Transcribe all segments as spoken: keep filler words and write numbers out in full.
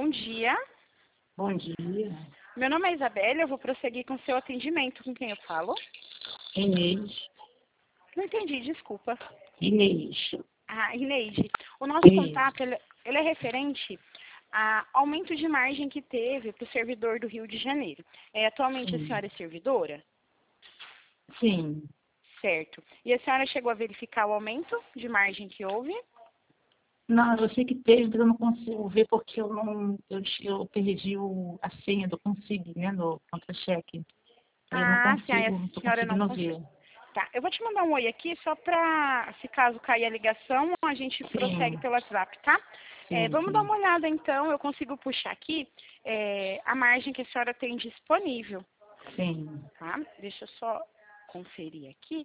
bom dia. Bom dia. Meu nome é Isabela, eu vou prosseguir com o seu atendimento. Com quem eu falo? Inês. Não entendi, desculpa. Inês. Ah, Ineide. O nosso Isso. contato, ele, ele é referente a aumento de margem que teve para o servidor do Rio de Janeiro. É, atualmente Sim. a senhora é servidora? Sim. Certo. E a senhora chegou a verificar o aumento de margem que houve? Não, eu sei que teve, mas eu não consigo ver porque eu não. Eu, eu perdi o, a senha do Consigo, né? Do contra-cheque. Aí eu não Ah, sim, aí a consigo, não tô senhora não conseguindo consegue. ver. Tá, eu vou te mandar um oi aqui só para, se caso cair a ligação, a gente prossegue Sim, pelo WhatsApp, tá? É, sim, vamos dar sim. uma olhada então, eu consigo puxar aqui é, a margem que a senhora tem disponível, Sim. tá? Deixa eu só conferir aqui.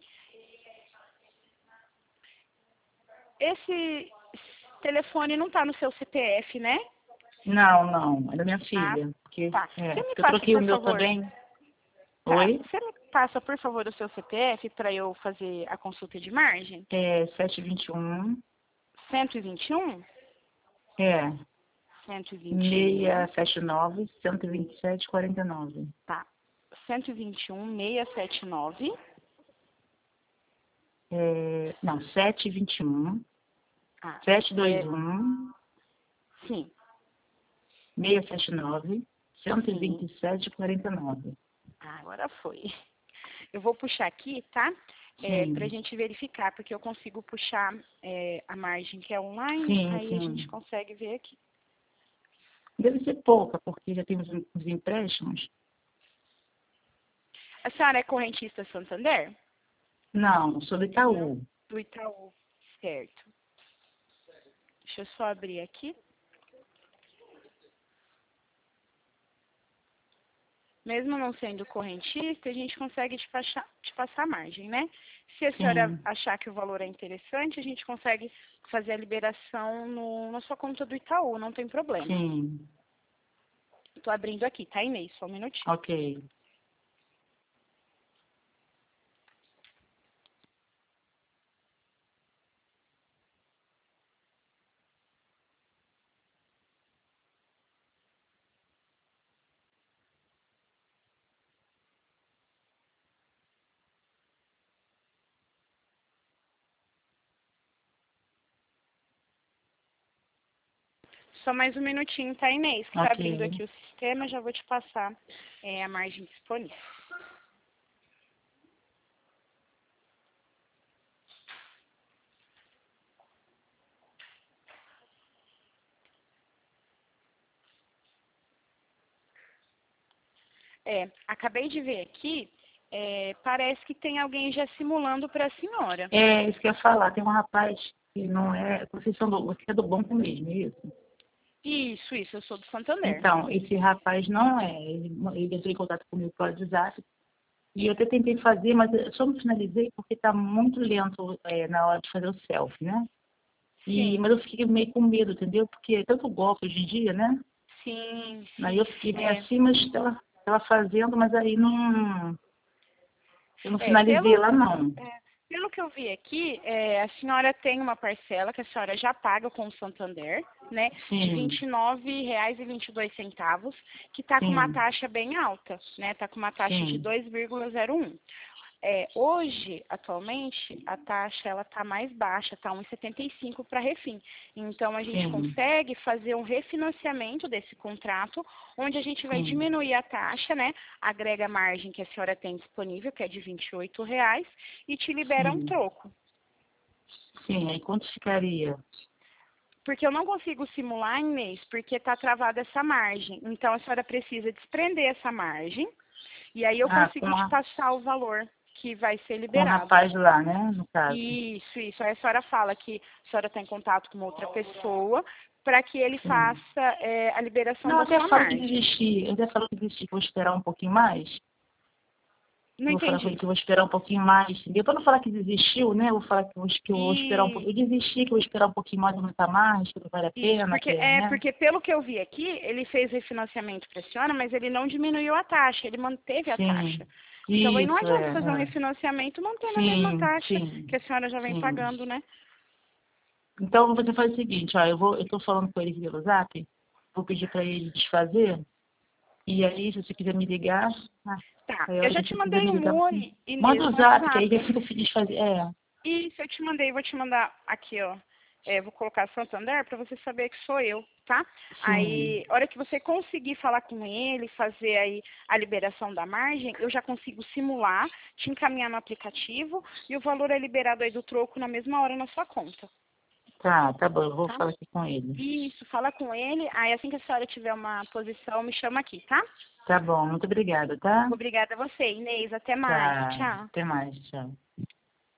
Esse telefone não tá no seu C P F, né? Não, não, é da minha Ah, filha. Porque, tá. é, Você me porque eu passa, troquei o por meu favor. também. Tá. Oi? Você me passa, por favor, o seu C P F para eu fazer a consulta de margem? É sete vinte e um. cento e vinte e um? É. cento e vinte e um. seiscentos e setenta e nove, cento e vinte e sete, quarenta e nove. Tá. cento e vinte e um, seiscentos e setenta e nove. É, não, sete vinte e um, Ah, sete dois é, um, sim, seiscentos e setenta e nove, cento e vinte sim. e sete, quarenta e nove. Ah, agora foi. Eu vou puxar aqui, tá? É, pra Sim, gente verificar, porque eu consigo puxar é, a margem que é online, sim, aí a gente sim. consegue ver aqui. Deve ser pouca, porque já temos os empréstimos. A senhora é correntista Santander? Não, sou do Não. Itaú. Do Itaú. Certo. Deixa eu só abrir aqui. Mesmo não sendo correntista, a gente consegue te passar, te passar margem, né? Se a senhora Sim, achar que o valor é interessante, a gente consegue fazer a liberação no, na sua conta do Itaú, não tem problema. sim. Estou abrindo aqui, tá, Inês? Só um minutinho. Ok. Só mais um minutinho, tá, Inês? Que tá abrindo Ok. aqui o sistema, já vou te passar é, a margem disponível. É, acabei de ver aqui, é, parece que tem alguém já simulando para a senhora. É isso que eu ia falar. Tem um rapaz que não é. Vocês são do, você é do banco mesmo, é isso? Isso, isso, eu sou do Santander. Então, esse rapaz não é. Ele, ele entrou em contato comigo pelo WhatsApp. E eu até tentei fazer, mas eu só não finalizei porque está muito lento é, na hora de fazer o selfie, né? E, Sim, mas eu fiquei meio com medo, entendeu? Porque é tanto golpe hoje em dia, né? sim, Aí sim. eu fiquei meio É, assim, mas estava ela fazendo, mas aí não, eu não é, finalizei pelo, lá não. é, pelo que eu vi aqui, é, a senhora tem uma parcela que a senhora já paga com o Santander, né, de Sim, vinte e nove reais e vinte e dois centavos, que está com uma sim, taxa bem alta, né, está com uma taxa de sim, dois vírgula zero um. É, hoje, atualmente, a taxa ela está mais baixa, está um vírgula setenta e cinco para refim. Então, a gente sim, consegue fazer um refinanciamento desse contrato, onde a gente vai sim, diminuir a taxa, né? Agrega a margem que a senhora tem disponível, que é de vinte e oito reais, e te libera um sim, troco. sim. Aí quanto ficaria? Porque eu não consigo simular em mês, porque está travada essa margem. Então, a senhora precisa desprender essa margem, e aí eu Ah, com, consigo te a, passar o valor que vai ser com o liberado. rapaz lá, né? No caso. Isso, isso. Aí a senhora fala que a senhora está em contato com outra pessoa para que ele Sim. faça é, a liberação Não, da até sua falo que margem. desisti. Eu até falo que desisti, que vou esperar um pouquinho mais. Não Eu vou falar com ele entendi. que eu vou esperar um pouquinho mais. Entendeu? Para não falar que desistiu, né? Eu vou falar que eu, que eu vou esperar um pouquinho. Eu E desisti, que eu vou esperar um pouquinho mais, aumentar mais, que não vale a isso, pena, porque que, é né? porque pelo que eu vi aqui, ele fez refinanciamento para a senhora, mas ele não diminuiu a taxa, ele manteve a Sim. taxa. Então aí não Isso, adianta é, fazer um é. refinanciamento mantendo a mesma Sim, taxa sim, que a senhora já vem sim. pagando, né? Então você faz o seguinte, ó, eu vou, eu tô falando com ele pelo Zap, vou pedir para ele desfazer. E aí, se você quiser me ligar... Ah, Tá, aí, eu já se te você mandei quiser me ligar, um oi, Inês, manda o no zap, que aí WhatsApp. eu fico feliz de fazer. É, Isso, eu te mandei, vou te mandar aqui, ó. É, vou colocar Santander para você saber que sou eu, tá? sim. Aí, a hora que você conseguir falar com ele, fazer aí a liberação da margem, eu já consigo simular, te encaminhar no aplicativo e o valor é liberado aí do troco na mesma hora na sua conta, Tá, tá bom, eu vou tá? falar aqui com ele. Isso, fala com ele, aí assim que a senhora tiver uma posição, me chama aqui, tá? Tá bom, muito obrigada, tá? Obrigada a você, Inês, até mais, Tá, tchau. até mais, tchau.